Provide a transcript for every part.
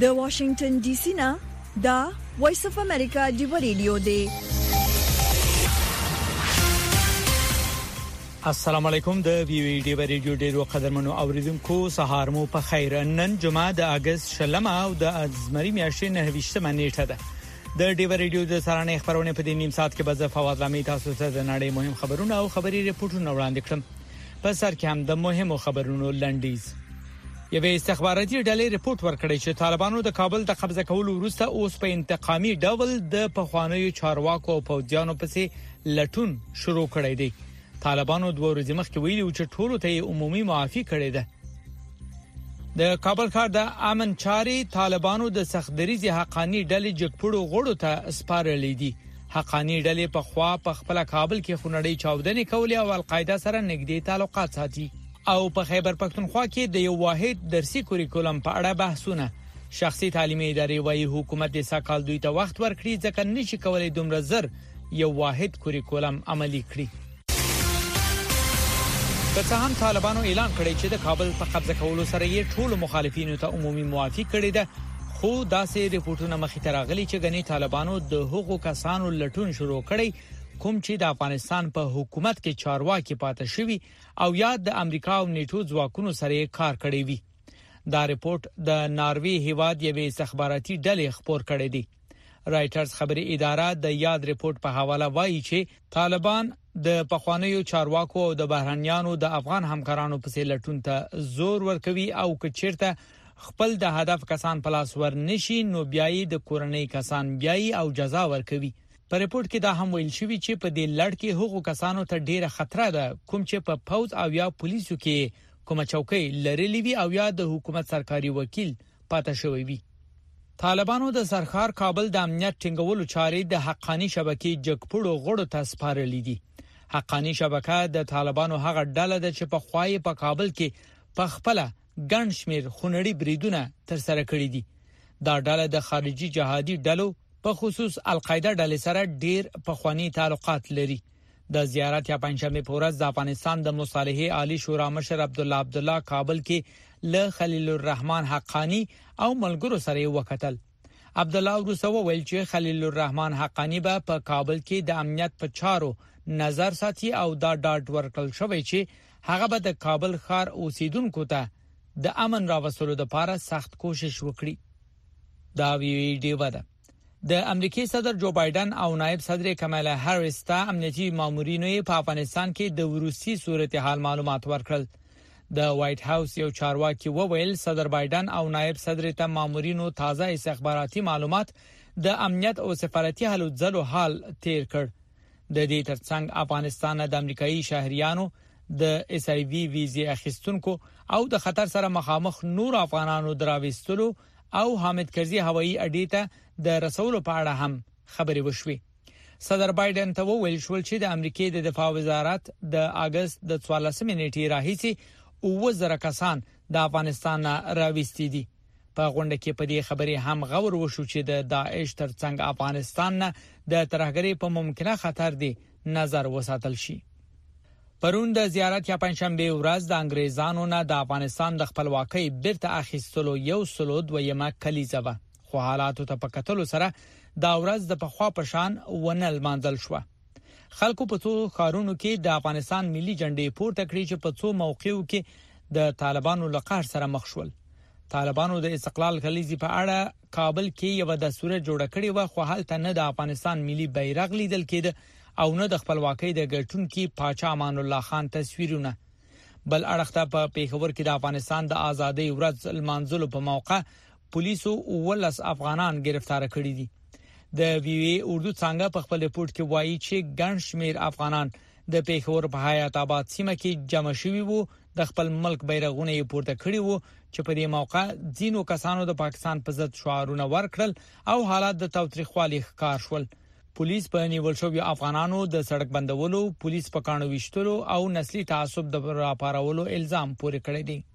د واشنگټن ډي سي نه دا وایس اف امریکا دی ریډیو دی. السلام علیکم. د وی وی ډی ریډیو ډیرو قدرمنو اوریدونکو سهار مو په خیر. نن جمعه د اگست شلمه او د ازمری میاشتې 29 نیټه ده. د ډیو ریډیو د سارانه خبرونه په دې نیم ساعت کې به فواز لامي تاسو ته د نړۍ مهم خبرونه او خبري ریپورتونه وړاندې کړم. په سر کې هم د مهمو خبرونو لنډیز. یوه استخباراتي ډلې ریپورت ورکړی چې طالبانو د کابل د قبضه کولو وروسته اوس په انتقامي ډول د پخوانیو چارواکو او پوځیانو پسې لټون شروع کړی دی. طالبانو 2 ورځې مخکې ویلي چې ټولو ته عمومي معافي کړې ده. د کابل ښار د امن چاري طالبانو د سختدریزي حقانی ډلې جګپړو غړو ته سپارلې دي. حقانی ډلې په خوا په خپل کابل کې خونړۍ چاودنې کولې او القاعده سره نږدې تعلقات ساتي. او په خیبر پختونخوا کې د یو واحد درسي کوریکولم په اړه بحثونه. شخصي تعلیمي ادارې وايي حکومت د ساکال دوی ته وخت ورکړي ځکه نشي کولای دومره زر یو واحد کوریکولم عملي کړي. په څه هم طالبانو اعلان کړی چې د کابل په قبضه کولو سره یې ټول مخالفینو ته عمومي معافي کړې ده، خو داسې ریپورتونه مخې ته راغلي چې غني طالبانو د حقوقو کسانو لټون شروع کړی کوم چې د افغانستان په حکومت کې چارواکي پاتې شوی او یا د امریکا او نیټو ځواکونو سره کار کړی وي. دا ریپورت د ناروی هیواد یوه استخباراتي ډلې خبر کړی دی. رائټرز خبري اداره د یاد ریپورت په حواله وایي چې طالبان د پخوانیو چارواکو او د بهرانيانو د افغان همکارانو په لټون ته زور ورکوي او کچیرته خپل د هدف کسان پلاس ورنشي نو بیاي د کورنۍ کسان بیاي او جزا ورکوي. په ریپورت کې دا هم ویل شوی چې په دې لړ کې حقوقو کسانو ته ډیره خطر ده کوم چې په پوز او یا پولیسو کې کومه چوکۍ لري وي او یا د حکومت سرکاري وکیل پاتې شوی وي. طالبانو د سرکار کابل د امنیت ټینګولو چارې د حقانی شبکې جګپړو غړو ته سپارلې دي. حقانی شبکه د طالبانو هغه ډله ده چې په خوای په کابل کې په خپل ګڼ شمیر خونړي بریدونه تر سره کړی دي. دا ډله د خارجي جهادي ډلو په خصوص القاعده ډلې سره ډیر پخوانی تعلقات لري. د زیارت یا پنځمه پورز د افغانستان د مصالحه عالی شورا مشر عبدالله کابل کې له خلیل الرحمن حقانی او ملګرو سره وکتل. عبدالله ورسوه ویل چې خلیل الرحمن حقانی به په کابل کې د امنیت په چارو نظر ساتي او دا ډاډ ورکړل شوی چې هغه به د کابل ښار اوسیدونکو ته د امن راوستلو لپاره سخت کوشش وکړي. دا ویډیو ده. د امریکای صدر جو بایدن او نائب صدر کمالا هریس ته امنیتي مامورینو په افغانستان کې د وروسي صورتحال معلومات ورکړل. د وایټ هاوس یو چارواکي وویل صدر بایدن او نائب صدر ته مامورینو تازه استخباراتي معلومات د امنیت او سفارتي هلو ځلو حال تیر کړ. د دې ترڅنګ افغانستان د امریکایي شهريانو د اس ای وی ویزې اخیستونکو او د خطر سره مخامخ نور افغانانو دراوستلو او حامد کرزي هوایي اډې ته د رسولو په اړه هم خبرې وشوي. صدر بایدن ته وویل شو چې د امریکای د دفاع وزارت د اگست د 14 نیټې راهیسي 2000 کسان د افغانستان راوستي دي. په غونډه کې په دې خبرې هم غور وشو چې د داعش ترڅنګ افغانستان نه د ترهګرۍ په ممکنه خطر دی نظر وساتل شي. پرون د زیارت یا پنځشنبه ورځ د انګریزانو نه د افغانستان د خپلواکۍ بیرته اخیستلو یو سلو دویمه کلیزه و. خو حالاتو ته په کتلو سره دا ورځ د پخوا په شان ونل مانځل شو. خلکو په څو ښارونو کې د افغانستان ملي جنډې پورته کړې چې په څو موقعو کې د طالبانو له قهر سره مخ شول. طالبانو د استقلال کلیزې په اړه کابل کې یو دستور جوړ کړی و خو هلته نه د افغانستان ملي بیرغ لیدل کېده او نه د خپلواکۍ د ګټونکو پاچا امان الله خان تصویرونه. بل اړخته په پیښور کې د افغانستان د ازادۍ ورځ لمانځلو په موقع پولیسو 19 افغانان گرفتار کړي دي. د وی وی اردو څنګه په خپل ریپورت کې وایي چې ګڼ شمیر افغانان د پیښور په حیات آباد سیمه کې جمع شوي وو. د خپل ملک بیرغونه یې پورته کړي وو چې په دې موقع ځینو کسانو د پاکستان په ضد شعارونه ورکړل او حالات د تاوتریخوالي ښکار شول. پولیس په نیول شوی افغانانو د سړک بندولو، پولیس په کانو وشتلو او نسلي تعصب د راپارولو الزام پورې کړی دی.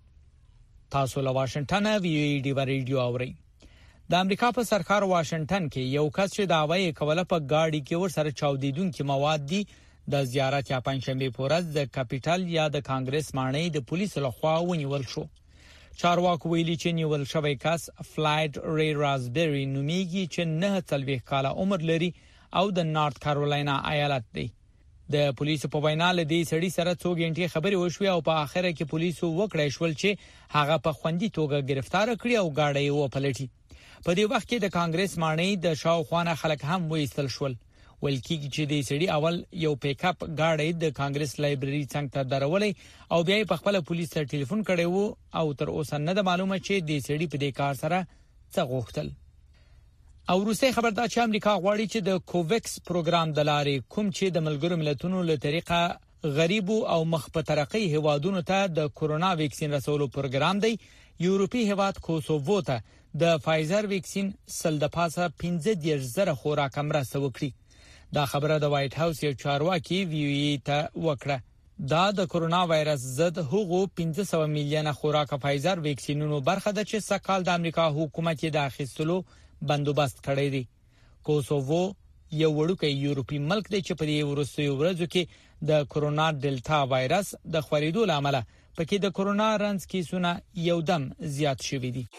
تاسو له واشنگټن وی ډی ریډیو اورئ. د امریکا په سرکار واشنگټن کې یو کس چې دعوی کوله په گاډي کې ور سره چاودیدونکو مواد دي د زیارت یا پنځشنبه په ورځ د کاپیټل یا د کانګرس ماڼۍ د پولیسو لخوا ونیول شو. چارواکو ویلي چې نیول شوی کس فلایډ ری رازبری نومیږي چې 9 کاله عمر لري او د نارت کارولاینا ایالت دی. د پولیسو په وینا لدی سړي سره څو غنټې خبرې وشوې او په اخر کې پولیسو وکړای شول چې هغه په خوندي توګه گرفتار کړي او گاډي یې وپلټي. په دې وخت کې د کانګرس مانی د شاوخوانه خلک هم وېستل شول. ولکې چې د سړي اول یو پیک اپ گاډي د کانګرس لایبرری څنګه ته درولې او بیا په خپل پولیس سره ټلیفون کړي وو او تر اوسه نه د معلومه چې د سړي په دې کار سره څه غوښتل. او روسي خبردار چې امریکا غواړي چې د کوویکس پروګرام د لارې کوم چې د ملګرو ملتونو له طریقه غریب او مخ په ترقی هوادونو ته د کورونا ویکسین رسولو پروګرام دی. یورپی هواد کوسوو ته د فایزر ویکسین سل د پاسه 15,000 خوراک مرسته وکړي. دا خبره د وایټ هاوس یو چارواکي وی ته وکړه. دا د کورونا وایرس ضد هغو 500 میلیونه خوراک فایزر ویکسینونو برخه ده چې سکهال د امریکا حکومت یې د اخیستلو بندوبست کړی دی. کوسوو یو وړوکی یورپی ملک دی چې په دې وروستیو ورځو کې د کورونا ډیلټا وایرس د خورېدو لامل پکې د کورونا رنځ کیسونه یو دم زیات شوي دي.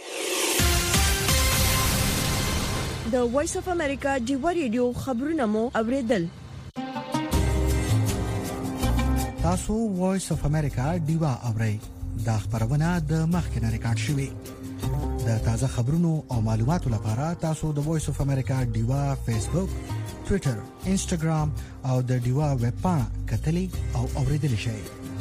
د وایس اف امریکا ډیوا ریډیو خبرونه مو اوریدل. تاسو وایس اف امریکا ډیوا اورئ. دا خبرونه د مخکنه ریکارډ شوې. د تازه خبرونو او معلوماتو لپاره تاسو د وایس اف امریکا ډیوا فیسبوک، ټوئیټر، انسټاګرام او د ډیوا ویب پاڼه کتلی او اوریدل شئ.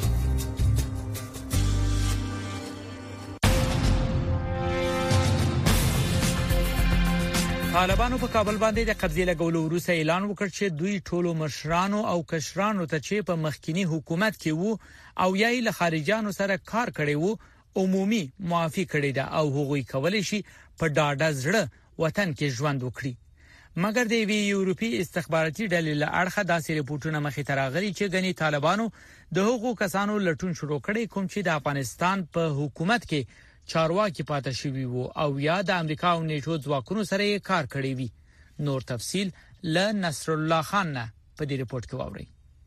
طالبانو په کابل باندې د قبضې لګولو وروسته اعلان وکړ چې دوی ټولو مشرانو او کشرانو ته چې په مخکینی حکومت کې وو او یې له خارجانو سره کار کړی وو عمومي معافي کړی ده او هغوی کولای شي په ډاډه زړه وطن کې ژوند وکړي. مګر د یورپی استخباراتي ډلې له اړخه داسې ریپورتونه مخې ته راغلي چې غني طالبانو د هغو کسانو لټون شروع کړي کوم چې د افغانستان په حکومت کې چارواکي پاتې شوی وو او یا د امریکا او نیټو ځواکونو سره کار کړی وي. نور تفصيل ل نصر الله خان نه په دې ریپورت کې واوري.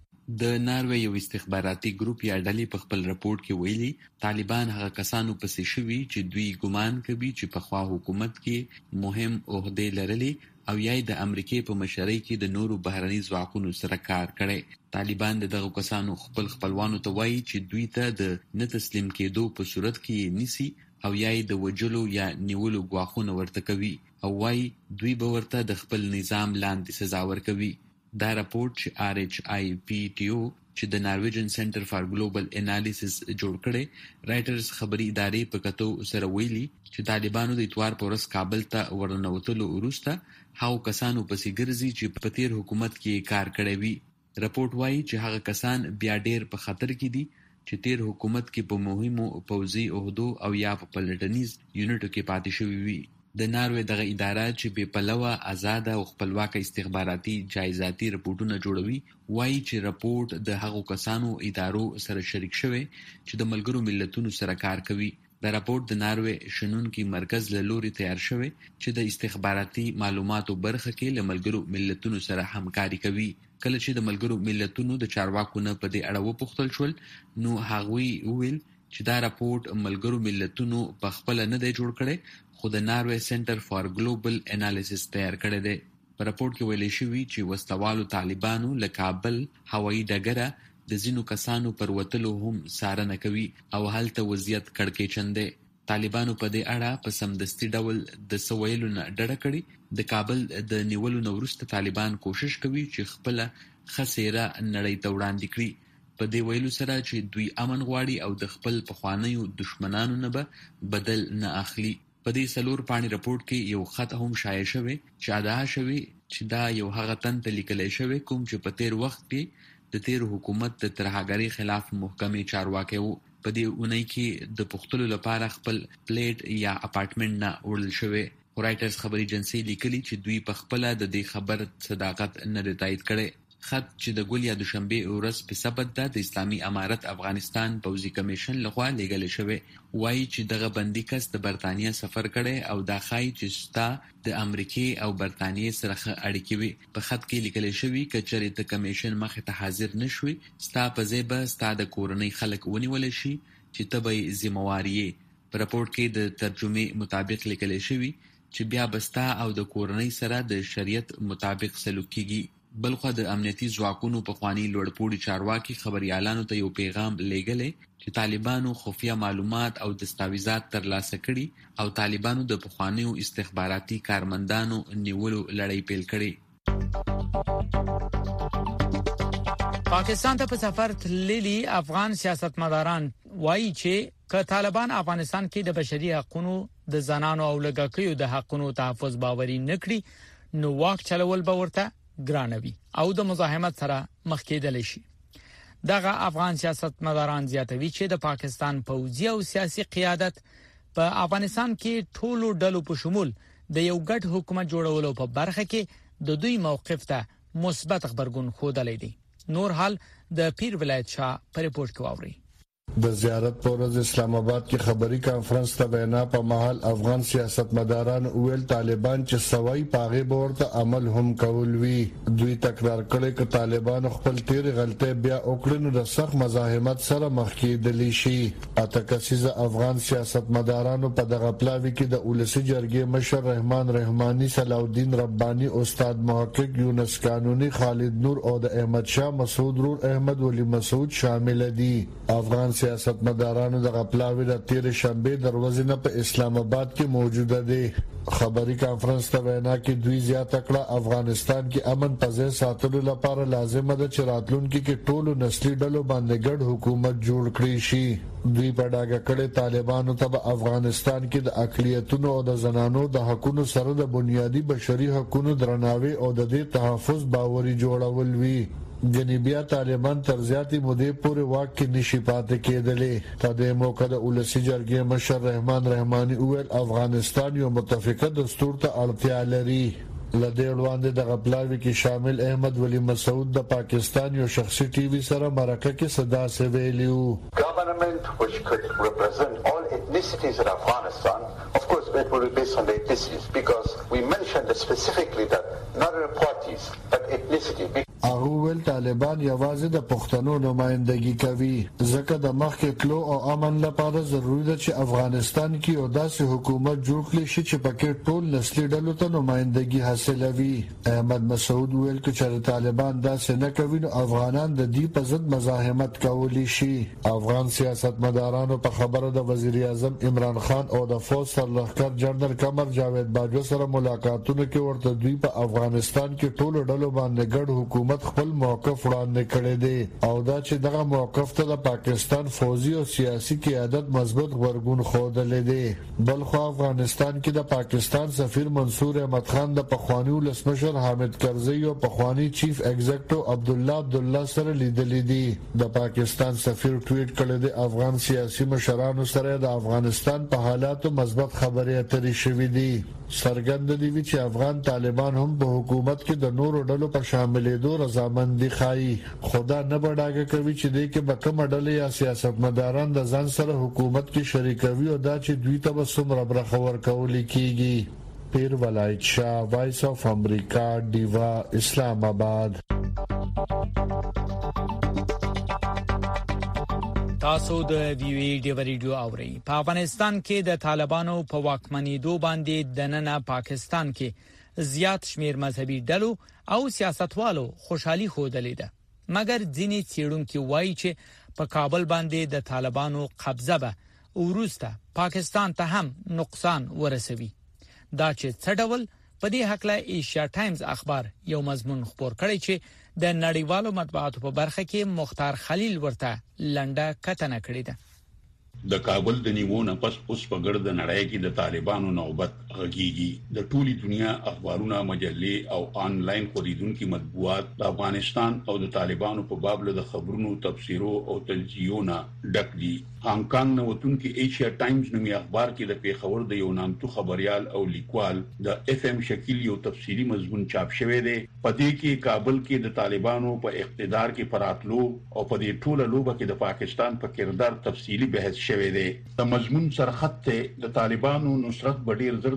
د ناروې یو استخباراتي ګروپ یا ډلې په خپل راپور کې ویلي طالبان هغه کسانو پسې شوي چې دوی ګمان کوي چې په خوا حکومت کې مهم عہدې لرلي او یا د امریکای په مشرۍ کې د نورو بهرني ځواکونو سره کار کړي. طالبان دغه کسانو خپلوانو ته وایي چې دوی ته د نه تسلیم کېدو په صورت کې نيسي او یا د وجلو یا نیولو غواخونه ورته کوي او وایي دوی به ورته د خپل نظام لاندې سزا ورکوي. دا راپورټ چې RHIPTO چې د نارویجن سنټر فار ګلوبل انالیسس جوړ کړي رائټرز خبري ادارې په کتو سره ویلي چې طالبانو د اتوار په ورځ کابل ته ورنوتلو وروسته هاو کسانو پسې ګرځي چې په تیر حکومت کې کار کړی وي. راپورټ وایي چې هغه کسان بیا ډېر په خطر کې دي چې تیر حکومت کې په مهمو پوځي عہدو او یا په پلټنیز یونټو کې پاتې شوي وي. د ناروې دغه اداره چې بې پلوه آزاد او خپلواک استخباراتي جایزاتي راپورټونه جوړوي وایي چې راپورټ د هغو کسانو ادارو سره شریک شوی چې د ملګرو ملتونو سره کار کوي. د راپورټ د ناروې شنونکي مرکز له لوري تیار شوی چې د استخباراتي معلوماتو برخه کې له ملګرو ملتونو سره همکاري کوي. کله چې د ملګرو ملتونو د چارواکو نه په دې اړه وپوښتل شول نو هغوی وویل چې دا راپورټ ملګرو ملتونو په خپل نه دی جوړ کړی خو د ناروې سنټر فار ګلوبل انالیسس تیار کړی دی. په راپورټ کې ویل شوی چې وسوالو طالبانو له کابل هوایي ډګره د ځینو کسانو پر وتلو هم څارنه کوي او هلته وضعیت کړکېچن دی. طالبانو په دې اړه په سمدستي ډول د سویلو نه ډډه کړې. د کابل د نیولو نه وروسته طالبان کوشش کوي چې خپل خسیره نړۍ ته وړاندې کړي. په دې ویلو سره چې دوی امن غواړي او د خپل پخوانیو دشمنانو نه به بدل نه اخلي. په دې سلور پاڼې راپورټ کې یو خط هم شایع شوی چې ادعا شوی چې دا یو هغه تن ته لیکل شوی کوم چې په تیر وخت کې د تیر حکومت د ترهګرۍ خلاف محکمې چارواکي وو. په دې اونۍ کې د پختلو لپاره خپل پلیټ یا اپارټمنټ نه وړل شوی. رائټرز خبري ایجنسی لیکلي چې دوی په خپل د دې خبر صداقت نه تایید کړي. خط چې د ګل یا دوشنبه ورځ په سبت د اسلامي امارت افغانستان پوځي کمیشن لخوا لیږل شوی وایي چې دغه بندي کس د برتانیا سفر کړي او دا خای چې ستا د امریکای او برتانیې سره اړیکې وي. په خط کې لیکل شوی کچې د کمیشن مخه ته حاضر نشوي ستا په ځای به ستا د کورنۍ خلک ونیول شي چې ته به ذمہواری په راپورټ کې د ترجمې مطابق لیکل شوی چې بیا بستا او د کورنۍ سره د شریعت مطابق سلوک کیږي. بلخو د امنیتي ځواکونو په خواني لوړپوړي چارواکي خبريالانو ته یو پیغام لېږلی چې طالبانو خفیه معلومات او دستاویزات ترلاسه کړي او طالبانو د پخوانیو استخباراتي کارمندانو نیولو لړۍ پیل کړي. پاکستان ته په سفر تللي افغان سیاستمداران وایي چې که طالبان افغانستان کې د بشري حقوقو د زنانو او لږکیو د حقوقو تحفظ باوري نکړي نو واک چلول به ورته ګرانوي او د مزاحمت سره مخ کېدل شي. دغه افغان سیاستمداران زیاتوي چې د پاکستان پوځي او سیاسي قیادت په افغانستان کې ټولو ډلو په شمول د یو ګډ حکومت جوړولو په برخه کې د دوی موقف ته مثبت خبرګون ښودلی دی. نور حال د پیر ولایت شاه په ریپورت کې واوري. د زیارت پر ورځ اسلام آباد کې خبري کانفرنس ته وینا په محل افغان سیاستمداران ویل طالبان چې سوي پاغه ورته عمل هم کول وی. دوی تکرار کړي چې طالبان خپل تیر غلطي بیا وکړي د سخت مزاحمت سره مخ کېدلی شي. اته کسیزه افغان سیاستمدارانو په دغه پلاوی کې د اولسي جرګې مشر رحمان رحماني، صلاح الدین رباني، استاد محقق یونس قانوني، خالد نور او د احمد شاه مسعود رور احمد ولی مسعود شامل دي. افغان سیاستمدارانو د غپلاوی د تیر شنبه دروازې نه په اسلام آباد کې موجوده دي. خبري کانفرنس ته وینا کې دوی زیاته کړه افغانستان کې امن پځه ساتلو لپاره لازمه ده چې راتلونکي کې ټولو نسلي ډلو باندې ګډ حکومت جوړ کړي شي. دوی په ډاګه کړي طالبانو ته افغانستان کې د اقلیتونو او د زنانو د حقوقو سره د بنیادی بشري حقوقو درناوي او د دې تحفظ باوري جوړول وی. جنوبیا طالبان تر زیاتې مودې پورې واک کې نشي پاتې کېدلې. په دې موقع د اولسي جرګې مشر رحمان رحماني وویل افغانستان یو متفقه دستور ته اړتیا لري. لدې وړاندې د غپلاوي کې شامل احمد ولی مسعود د پاکستان یو شخصي ټي وي سره مرکه کې صدا سویلیو. Government which could represent all ethnicities in Afghanistan, of course it will be based on the ethnicities because we mentioned specifically that not the parties but ethnicity. اول طالبان یوازې د پښتنو نمائندګي کوي ځکه د مخکې تلو او امن لپاره ضروري ده چې افغانستان کې یو داسې حکومت جوړ کړي شي چې پکې ټول نسلي ډلو ته نمائندګي حاصلوي. احمد مسعود ویل چې طالبان داسې نه کوي نو افغانان د دې په ضد مزاحمت کولی شي. افغان سیاستمدارانو په خبره د وزیر اعظم عمران خان او د فوج سرلښکر جنرال قمر جاوید باجوه سره ملاقاتونه کې ورته دوی په افغانستان کې ټولو ډلو باندې ګډ حکومت خپل موقف وړاندې کړی دی او دا چې دغه موقف ته د پاکستان فوجي او سیاسي قیادت مثبت غبرګون ښودلی دی. بلخو افغانستان کې د پاکستان سفیر منصور احمد خان د پخوانی ولسمشر حامد کرزي او پخوانی چیف ایگزیکټیو عبدالله سره لیدلې دي. د پاکستان سفیر ټویټ کړی دی افغان سیاسي مشرانو سره د افغانستان په حالاتو مثبت خبرې اترې شوې دي. سرګند دی چې افغان طالبان هم په حکومت کې د نورو ډلو په شاملېدو رضامندي ښایي. خدا نه بډاګه کوي چې دې کې به کومه ډله یا سیاستمداران د ځان سره حکومت کې شریکوي او دا چې دوی ته به څومره برخه ورکول کېږي. پیر ولایت شاه، وایس اف امریکا، ډیوا، اسلام آباد. تاسو د ویوی ډیوریډیو اوري. په افغانستان کې د طالبانو په واکمنېدو باندې د نن پاکستان کې زیات شمیر مذهبي ډلو او سیاستوالو خوشحالي ښودلې ده. مګر ځینې څېړونکي وایي چې په کابل باندې د طالبانو قبضه به وروسته پاکستان ته هم نقصان ورسوي. دا چې څه ډول په دې حق له ایشیا ټایمز اخبار یو مضمون خبر کړی چې د نړیوالو مطبوعاتو په برخه کې مختار خلیل ورته لنډه کتنه کړې ده. د کابل د نیوونه پس اوس په ګرد نړۍ کې د طالبانو نوبت غږیږي. د ټولي دنیا اخبارونه، مجلې او آنلاین خبرونکو مطبوعات د افغانستان او د طالبانو په باب له خبرونو، تفسیرو او تجزیهونو ډک دي. هانګ کانګ نوتون کې ایشیا ټایمز نومي اخبار کې د پیښور د یو نامتو خبريال او لیکوال د اف ام شکیل یو تفصیلی مضمون چاپ شوی دی. په دې کې کابل کې د طالبانو په اقتدار کې پراتلو او په دې ټوله لوبه کې د پاکستان په کردار تفصیلی بحث شوی دی. د مضمون سرخط ته د طالبانو نصرت بډیر زر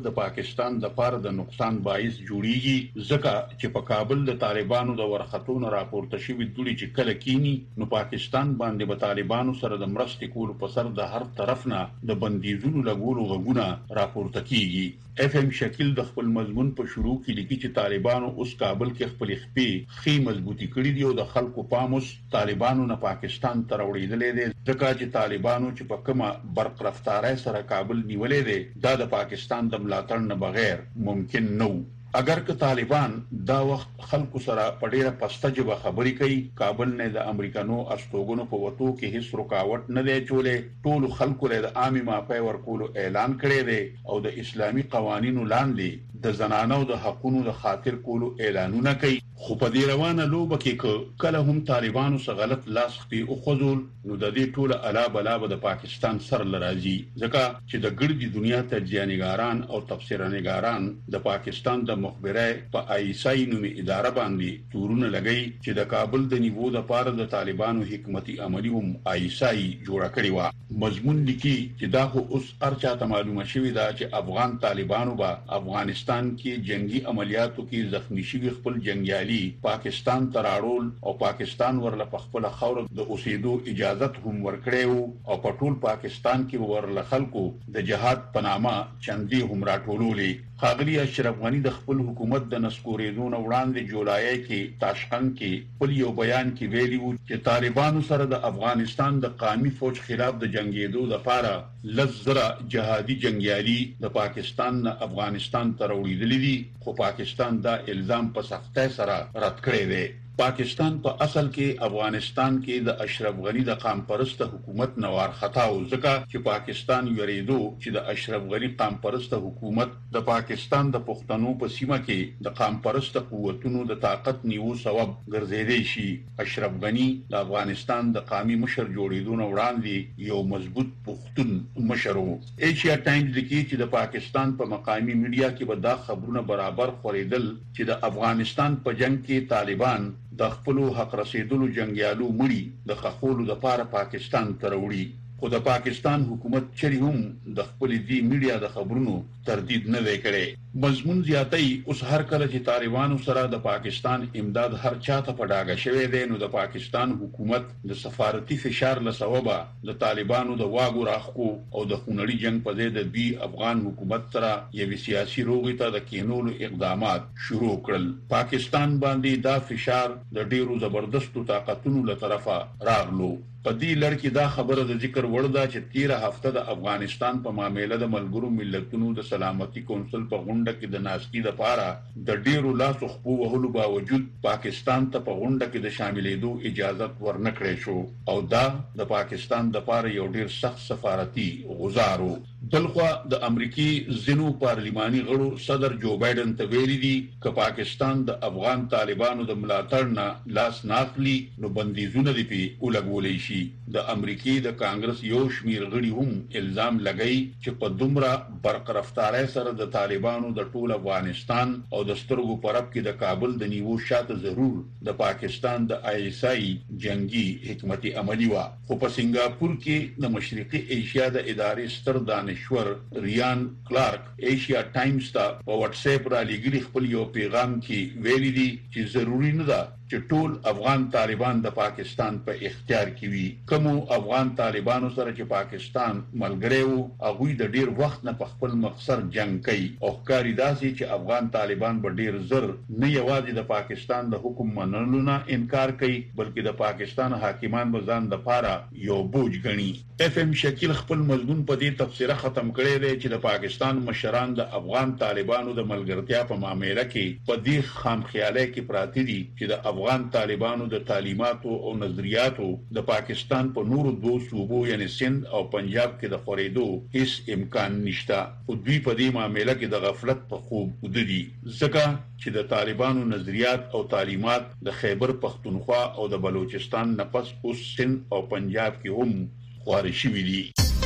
د پاکستان د پاره د نقصان باعث جوړیږي ځکه چې په کابل د طالبانو د ورختونو راپورته شوی دوی چې کله کینی نو پاکستان باندې به طالبانو سره د مرستې کولو په سر د هر طرف نه د بندیزونو لګولو غوونه راپورته کیږي. FM شکیل د خپل مضمون په شروع کې لیکي چې طالبانو اوس کابل کې خپل خپې مضبوطی کړې دي او د خلکو پاموس طالبانو نه پاکستان ته راوړېدلې دي ځکه چې طالبانو چې په کومه برق رفتارۍ سره کابل نیولې دي دا د پاکستان د ملاتړ نه بغیر ممکن نه و. اگر که طالبان دا وخت خلکو سره په ډیره پسته جبه خبرې کوي کابل نه د امریکانو استوګنو په وټو کې هیڅ رکاوټ نه دی چولې ټول خلکو له عامي ماپای ورکولو اعلان کړی دی او د اسلامي قوانینو لاندې د زنانو د حقوقو د خاطر کولو اعلانونه کوي. خو په دې روانه لوبه کې کله هم طالبانو سره غلط لاس خپې او خذول نو د دې ټوله الا بلا د پاکستان سر لراځي ځکه چې د ګردي دنیا تجزیه‌نګاران او تفسیرنګاران د پاکستان د مخبره په آیسای نومي اداره باندې تورونه لګي چې د کابل د نیوو د پاره د طالبانو حکمتي عملی هم آیسای جوړ کړی و. مضمون لیکي چې دا خو اوس ارچاته معلومه شوی دا چې افغان طالبانو به افغانستان کې جنگي عملیاتو کې زخمی شوی خپل جنگیالي پاکستان تراړول او پاکستان ورله په خپل خاور د اوسېدو اجازه هم ورکړیو او په ټول پاکستان کې ورله خلکو د جهاد پنامه چندي هم راټولولې. خاغلی اشرف غنی د خپل حکومت د نسکورېدو نه وړاندې جولای کې تاشقند کې په یو بیان کې ویلي وو چې طالبانو سره د افغانستان د قومي فوج خلاف د جنگیدو لپاره لزره جهادي جنگیالي د پاکستان نه افغانستان ته راوړل دي خو پاکستان دا الزام په سختۍ سره رد کړی دی. پاکستان په اصل کې افغانستان کې د اشرف غنی د قام پرست حکومت نوار خطاو ځکه چې پاکستان یریدو چې د اشرف غنی قام پرست حکومت د پاکستان د پښتنو په سیمه کې د قام پرست قوتونو د طاقت نیو سبب ګرځیدي شي. اشرف غنی د افغانستان د قومي مشر جوړېدو نه وړاندې یو مضبوط پښتون مشر وو. ایشیا ټایمز لیکي چې د پاکستان په مقامی میډیا کې به دا خبرونه برابر خورېدل چې د افغانستان په جنگ کې طالبان د خپل حق رسیدلو جنگیالو مړي د خخولو د پاره پاکستان ته وروړي. خو د پاکستان حکومت چری هم د خپل دی میډیا د خبرونو تردید نه وکړي. مضمون زیاتای اوس هر کله چې طالبانو سره د پاکستان امداد هر چاته په ډاګه شوی دی نو د پاکستان حکومت د سفارتي فشار له سببه د طالبانو د واګو راخو او د خونړي جنگ په ځای د دوی افغان حکومت سره یو سیاسي روغې ته د کینولو اقدامات شروع کړل. پاکستان باندې دا فشار د ډیرو زبردستو طاقتونو له طرفه راغلو. په دې لړ کې دا خبره د ذکر وړ ده چې 13 هفته د افغانستان په معاملې د ملګرو ملتونو د سلامتي کونسل په غونډه کې د ناستي لپاره د ډیرو لاسو خپو وهلو باوجود پاکستان ته په غونډه کې د شاملېدو اجازه ورنکړې شو او دا د پاکستان د لپاره یو ډیر سخت سفارتي غزارو. بلخوا د امریکای زینو پارلماني غړو صدر جو بایدن ته ویلي دي چې پاکستان د افغان طالبانو د ملاتړ نه لاس ناخلي نو بندیزونه دی په ولګولې شي. د امریکای د کانګرس یو شمیر غړي هم الزام لګئی چې په دومره برق رفتارۍ سره د طالبانو د ټول افغانستان او د سترګو پرب کې د کابل د نیوو شاته ضرور د پاکستان د آیسای جنگي حکمتي عملی وا. خو په سنگاپور کې د مشرقي ایشیا د ادارې ستر دانشور ریان کلارک ایشیا ټایمز ته په واتس اپ را لګري خپل یو پیغام کې ویلي دي چې ضروری نه ده چې ټول افغان طالبان د پاکستان په اختیار کې وي. کوم افغان طالبانو سره چې پاکستان ملګری وو هغه د ډیر وخت نه په خپل مقصد جنگ کوي او ښکاری داسي چې افغان طالبان به ډیر زر نه یوازې د پاکستان د حکم منلو نه انکار کوي بلکې د پاکستان حاکمان به ځان د پاره یو بوج غني. FM شکیل خپل مضمون په دې تفسیره ختم کړی دی چې د پاکستان مشران د افغان طالبانو د ملګرتیا په معاملې کې په دې خام خیالي کې پراته دي چې د افغان طالبانو د تعلیماتو او نظریاتو د پاکستان په نورو دوه صوبو یعنی سند او پنجاب کې د خورېدو هیڅ امکان نشته. او دوی په دې معاملې کې د غفلت په خوب ودی ځکه چې د طالبانو نظریات او تعلیمات د خیبر پختونخوا او د بلوچستان نه پس اوس سند او پنجاب کې هم خواري شوي دي.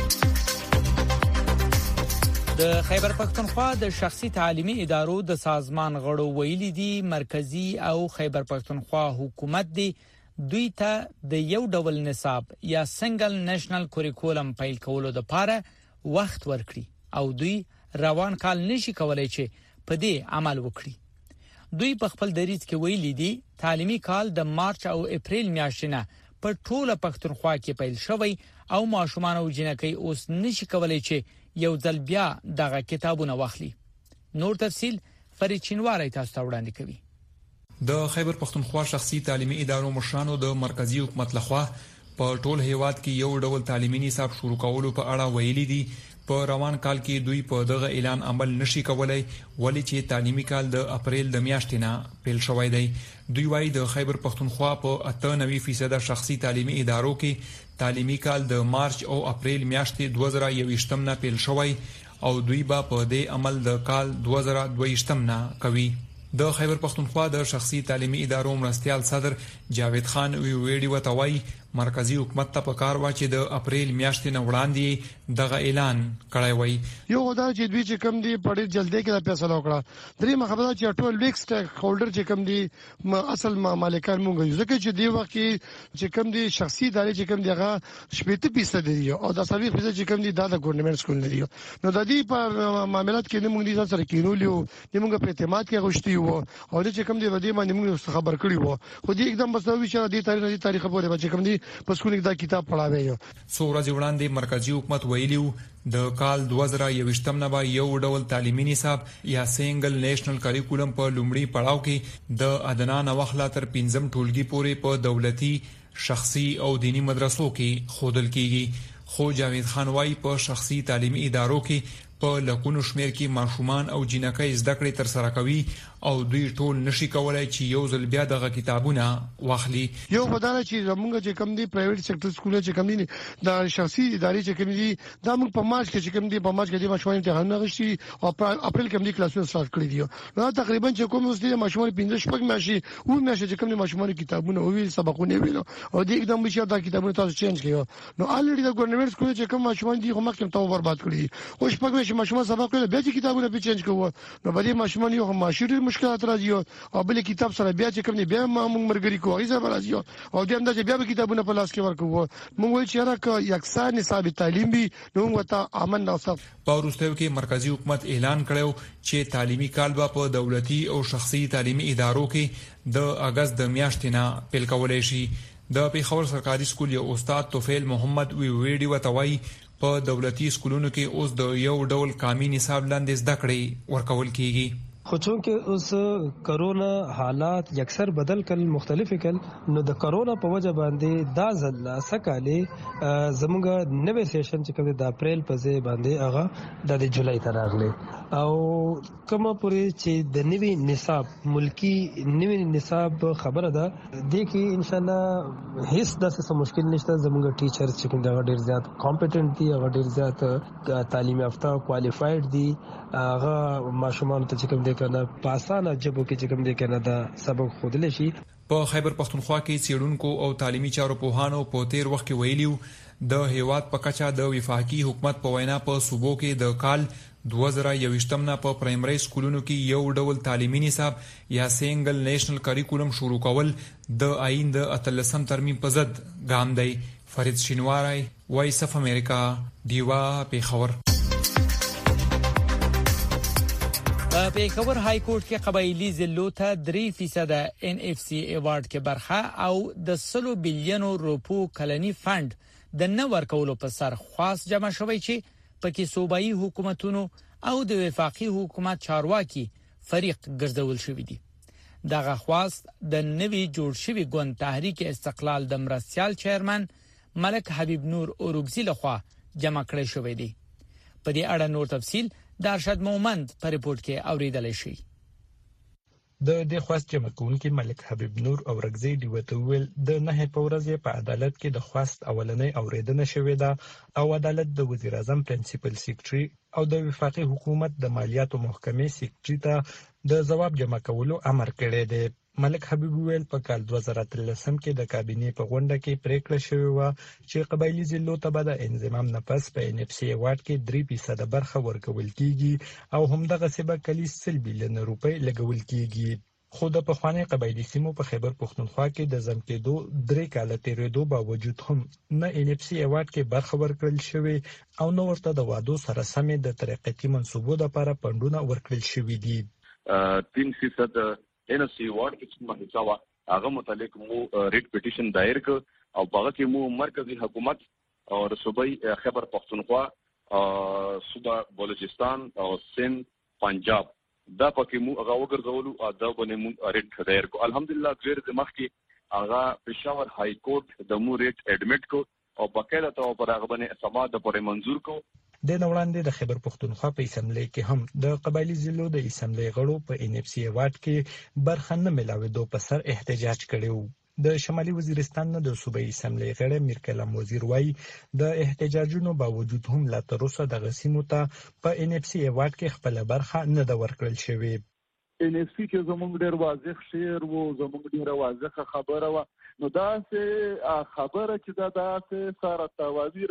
د خیبر پختونخوا د شخصي تعلیمي ادارو د سازمان غړو ویلي دي مرکزی او خیبر پختونخوا حکومت دی دوی ته د یو ډول نصاب یا سنگل نېشنل کوریکولم پیل کولو لپاره وخت ورکړي او دوی روان کال نشي کولای چې په دې عمل وکړي. دوی په خپل دریځ کې ویلي دي تعلیمي کال د مارچ او اپریل میاشتې په ټوله پښتونخوا کې پیل شوی او ماشومان او جنکۍ اوس نشي کولای چې یو ځل بیا دغه کتابونه واخلي. نور تفصیل فرید چینواری تاسو ته وړاندې کوي. د خیبر پښتونخوا شخصي تعلیمي ادارو مشرانو د مرکزی حکومت لخوا په ټول هیواد کې یو ډول تعلیمي نصاب شروع کولو په اړه ویلي دي. په روان کال کې دوی په دغه اعلان عمل نشي کولای ولې چې تعلیمي کال د اپریل د میاشتې نه پیل شوی دی. دوی وايي د خیبر پښتونخوا په 98% شخصي تعلیمي ادارو کې تعلیمي کال د مارچ او اپریل میاشتې 2021 نه پیل شوی او دوی به په دې عمل د کال 2022 نه کوي. د خیبر پښتونخوا د شخصي تعلیمي ادارو مرستيال صدر جاوید خان ویډیو وتوي مرکزی حکومت ته پکار و چې د اپریل میاشتې نه وړاندې دغه اعلان کړی وای. یو خدای چې دوی چې کم دي په ډېر جلدی کې فیصله وکړه. درې مخابره چې ټول لیک سټیک هولډر چې کم دي اصل مالکان مونږ یو ځکه چې دی وخت چې کم دي شخصي ادارې چې کم دي هغه 80% دي او د 70% چې کم دي د ګورنمنت سکول دي. نو د دې په معاملات کې موږ دي سره کینولیو موږ په اعتماد کې غوښتي وو او چې کم دي د دې باندې موږ خبر کړی وو خو دې एकदम بسوي چې د تاریخ په اړه چې کم دي پسکونی دا کتاب پڑھاوي. څو ورځې وړاندې مرکزی حکومت ویلیو د کال 2021 نه به یو ډول تعلیمي نصاب یا سنگل نېشنل کریکولم په لومړی پړاو کې د ادنا نوخلا تر 15 ټولګي پورې په دولتي شخصي او دینی مدرسو کې خودل کیږي. خو جاوید خان وايي په شخصي تعلیمي ادارو کې په لکونو شمیر کې ماشومان او جنکۍ زده کړې تر سره کوي او دوی ټول نشي کولای چې یو ځل بیا دغه کتابونه واخلي. یو بدانه چې زمونږ چې کم دي پرایویټ سېکټر سکول چې کم دي د شخصي ادارې چې کم دي دا موږ په مارچ کې چې کم دي په مارچ کې د ماشومان امتحانونه غشي او اپریل کې هم دي کلاسونه سٹارټ کړی دي. نو تقریبا چې کوم اوس دي ماشومان 15 شپږ میاشتې او میاشتې چې کم دي ماشومان کتابونه او سبقونه ویلو او دې एकदम بشي دا کتابونه تاسو چینج کړو. نو الریډي د ګورنمنت سکول چې کم ماشومان دي هم کوم ته برباد کړی او شپږ میاشتې ماشومان سبق ویل بیا چې کتابونه به چینج کوو نو به دې ماشومان یو معاشري مشکلات راځي او بل کتاب سره بیا چې کوم دی بیا موږ مرګري کوو ایزه راځي او دې هم دا چې بیا به کتابونه په لاس کې ورکوو. موږ وایو چې راکه یکسان نصاب تعلیم وي نو موږ ته امن او صف. په وروستیو کې مرکزی حکومت اعلان کړو چې تعلیمي کال به په دولتي او شخصي تعلیمي ادارو کې د اگست د میاشتې نه پیل کولای شي. د پیښور سرکاري سکول یو استاد توفیل محمد ویډیو وتوي په دولتي سکولونو کې اوس د یو ډول قامي نصاب لاندې زده کړې ورکول کیږي. خو چونکه اوس کرونا حالات یکسر بدل کل مختلف کل نو د کرونا په وجه باندې دا ځل سکاله زموږ نوې سیشن چې کوم د اپریل په ځای باندې هغه د جولای ته راغلی او کومه پورې چې د نوې نصاب ملکی نوې نصاب خبره ده د کې ان شاء الله هیڅ داسې مشکل نشته. زموږ ټیچر چې کوم دا ډیر زیات کمپټنټ دي هغه ډیر زیات تعلیم یافته کوالیفاید دي هغه ماشومان ته چې کوم کنه پاسانه جبو کې چې کوم دي کنه دا سبق خودل شي. په خیبر پښتونخوا کې څېړونکو او تعلیمي چارو پوهانو په تیر وخت کې ویلیو د هیواد په کچا د وفاقي حکومت په وینا په صوبو کې د کال 2021 نه په پرایمري سکولونو کې یو ډول تعلیمي نصاب یا سنگل نېشنل کریکولم شروع کول د آئین د 13 ترمیم په ضد ګام دی. فرید شینواری وایس اف امریکا دیوا پیښور. په پیښور های کورټ کې قبایلی ضلعو ته 3% NFC ایوارډ کې برخه او د 100 بلین روپو کلنی فند د نو ورکولو په سر خاص جمع شوی چې پکې صوبایي حکومتونو او د وفاقي حکومت چارواکي فریق ګرځول شوی دي. دغه خواست د نوي جوړ شوی ګوند تحریک استقلال د مرستيال چیرمن ملک حبیب نور اورګزی لخوا جمع کړی شوی دی. په دې اړه نور تفصیل د ارشد مومند په ریپورت کې اوریدل شي. د دې خواست جمع کوونکي ملک حبیب نور اورګزی دی وتویل د نه په ورځ په عدالت کې د خواست اولنۍ اوریدنه شوې ده او عدالت د وزیر اعظم پرنسپل سیکریټري او د وفاقي حکومت د مالیاتو محکمې سیکریټري ته د جواب جمع کولو امر کړی دی. ملک حبیب ویل په کال 2013 کې د کابینې په غونډه کې پریکړه شوې و چې قبایلی ضلعو ته به د انضمام نه پس په NFC ایوارډ کې 3% برخه ورکول کیږي او همدغه سبب کلی 100 بلین روپۍ لګول کیږي. خو د پخوانی قبایلی سیمو په خیبر پښتونخوا کې د ځمکېدو 3 کاله تیرېدو باوجود هم نه NFC ایوارډ کې برخه ورکړل شوې او نو ورته د وادو سره سمې د ترقیتي منصوبو لپاره فندونه ورکړل شوې دي. 3% NFC ایوارډ کې څه محتوا هغه متعلق مو ریټ پټیشن دایر ک او هغه کې مو مرکزی حکومت او صوبای خیبر پښتونخوا صوبه بلوچستان او سند پنجاب دا پکې مو هغه وګرځولو دا باندې مو ریټ دایر کو. الحمدلله غیر د مخ کې هغه پېښور های کورټ د مو ریټ اډمټ کو او بقاعده تو پر هغه باندې سما د پرې منزور کو. د نوړاندې د خیبر پښتونخوا په اسمبلی کې هم د قبایلی ضلعو د اسمبلی غړو په NFC ایوارډ کې برخه نه ملاوېدو په سر احتجاج کړی و. د شمالي وزیرستان نه د صوبایي اسمبلی غړی میر کلام وزیر وایي د احتجاجونو باوجود هم لا تر اوسه د غسیمو ته په NFC ایوارډ کې خپل برخه نه د ورکړل شوې. NFC کې زموږ ډېر واضح شعر وو، زموږ ډېر واضح خبره و، نو دا سه خبره چې دا سه سره توابیر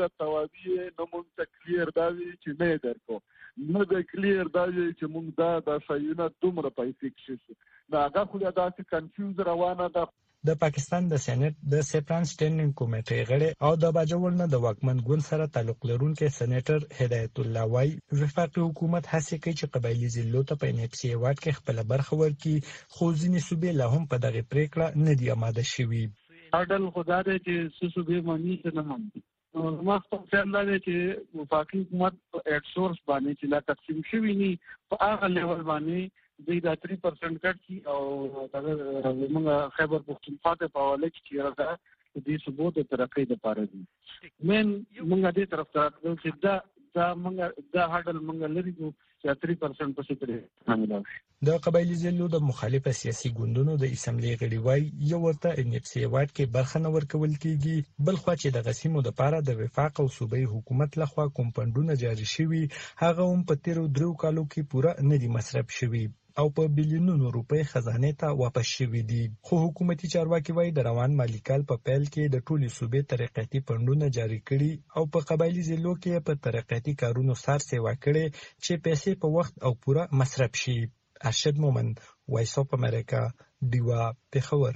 نو مونږ ته کلیر دا وی چې نه درکو نه د کلیر دا چې مونږ دا شایونه دومره پیسې شي دا هغه خو دا سه کنفیوز روانه ده. د پاکستان د سېنات د سیپران سټینډینګ کمیټې غړي او د باجوړ نه د واکمن ګوند سره تعلق لرونکي سېنیټر هدایت الله وای وفاقي حکومت هڅه کوي چې قبایلی ضلعو ته په NFC ایوارډ کې خپل برخه ورکړي، خو ځینې صوبې لا هم په دغه پریکړه نه دی آماده شوي. اډل خدای دې چې صوبې مانی څه نه هم ما خپل ځل چې وفاقي حکومت ایټ سورس باندې چې لا تقسیم شوی ني په هغه لیول باندې دا 3% کټ کی او دا موږ خیبر پښتونخوا ته په حواله کې راځه د صوبو د ترقۍ لپاره دي من موږ دې طرف ته راځو چې دا موږ دا هډل موږ لري چې 3% په څیر نه. د قبایلی ضلعو د مخالفه سیاسي ګوندونو د اسمبلی غړي وای یو ورته NFC ایوارډ کې برخه نه ورکول کیږي، بل خو چې د غسیمو لپاره د وفاق او صوبایي حکومت لخوا کوم فندونه جاري شوي هغه هم په 3 کالو کې پوره نه دي مصرف شوي او په بلیونونو روپۍ خزانه ته واپس شوې دي. خو حکومتي چارواکي وایي د روان مالی کال په پیل کې د ټولي صوبې ترقیتي فندونه جاري کړي او په قبایلی ضلعو کې په ترقیتي کارونو سر سیوا کړي چې پیسې په وخت او پوره مصرف شي. ارشد مومن، وایس اف امریکا، دیوا پېښور.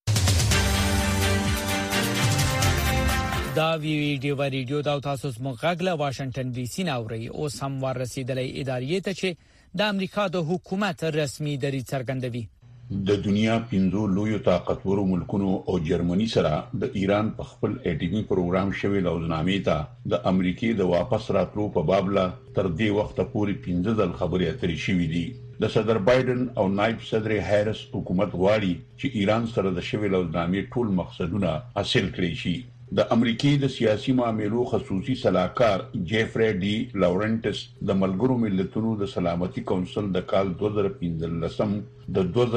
دا ویډیو دا تاسو مغاګله واشنگټن ډي سي ناوړي او سم ورسېدلې ادارې ته چې د امریکا د حکومت رسمي دریځ څرګندوي. د دنیا 5 لویو طاقتورو ملکونو او جرمني سره د ایران په خپل اټومي پروګرام شوی لوزنامې ته د امریکای د واپس راتلو په باب لا تر دې وخت پورې 15 ځل خبرې اترې شوې دي. د صدر بایدن او نائب صدر هریس حکومت غواړي چې ایران سره د شوی لوزنامې ټول مقصدونه حاصل کړي شي. د امریکای د سیاسي معاملو خصوصي صلاحکار جیفری ډي لورنټس د ملګرو ملتونو د سلامتي کونسل د کال 2015 د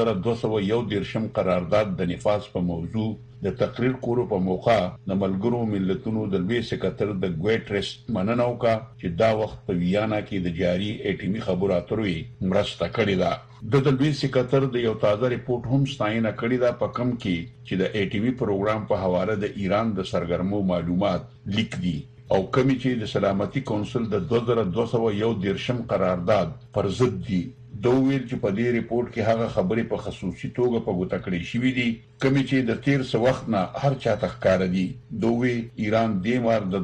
2201 قرارداد د نفاذ په موضوع د تقریر کولو په موقع د ملګرو ملتونو د لوی سکرټر د ګویټرس مننه وکړه چې دا وخت په ویانا کې د جاري اټومي خبرو اترو مرسته کړې ده. د لوی سکرټر د یو تازه ریپورت هم ستاینه کړې ده په کم کې چې د اټومي پروګرام په حواله د ایران د سرګرمو معلومات لیک دي او کمی چې د سلامتي کونسل د 2201 قرارداد پر ضد دي. دوی چې په دې ریپورت کې هغه خبرې په خصوصي توګه په ګوته کړې شوې دي کمی چې د تیر څه وخت نه هر چا تخکار دي. دوی ایران د مار د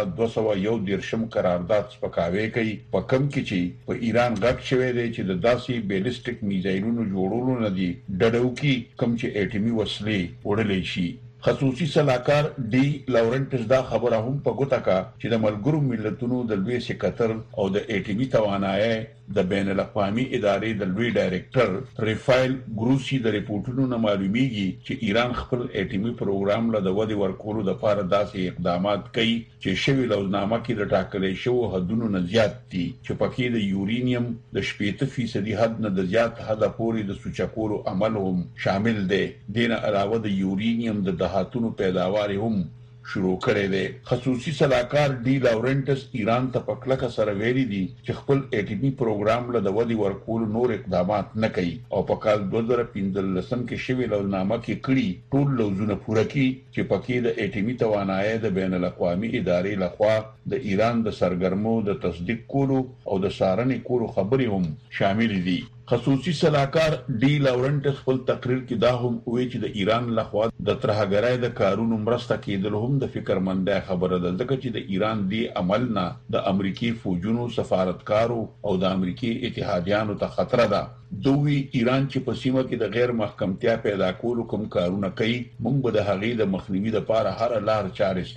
2201 قرارداد سپکاوي کوي په کم کې چې په ایران غږ شوی دی چې د داسې بیلستیک میزایلونو جوړولو نه دي ډډو کې کم چې اټومي وسلې وړلې شي. خصوصي صلاحکار ډي لورنټس دا خبره هم په ګوته کا چې د ملګرو ملتونو د لوی سکرټر او د اټومي توانایي د بین الاقوامي ادارې د لوی ډایریکټر ریفایل ګروسی د ریپورتونو نه معلومیږي چې ایران خپل اټومي پروګرام له د ودی ورکولو د لپاره داسې اقدامات کوي چې شوی لوزنامه کې د ټاکلې شو حدونو نه زیات دي چې پکې د یورینیم د 80% حد نه د زیات حد پورې د سوچکولو عمل هم شامل دی. دینه علاوه د یورینیم د دهاتونو پیداوار هم شروع کړی دی. خصوصي صلاحکار ډي لورنټس ایران ته په کلکه سره ویلي دي چې خپل اټومي پروګرام له د ودی ورکول نور اقدامات نه کوي او په کال 2015 کې شوی لوزنامه کې کړي ټول لوزونه پوره کړي چې پکې د اټومي توانایي د بین الاقوامي ادارې لخوا د ایران د سرګرمو د تصدیق کولو او د څارنې کولو خبرې هم شامل دي. خصوصي صلاحکار ډي لاورنټس خپل تقریر کې دا هم وایي چې د ایران لخوا د ترهګرۍ د کارونو مرسته کېدل هم د فکرمندۍ خبره ده، ځکه چې د ایران دی عمل نه د امریکای فوجونو سفارتکارو او د امریکای اتحادیانو ته خطر ده. دوی ایران چې په سیمه کې د غیر محکمتیا پیدا کولو کوم کارونه کوي، موږ به د هغې د مخنیوي لپاره هر لار چارې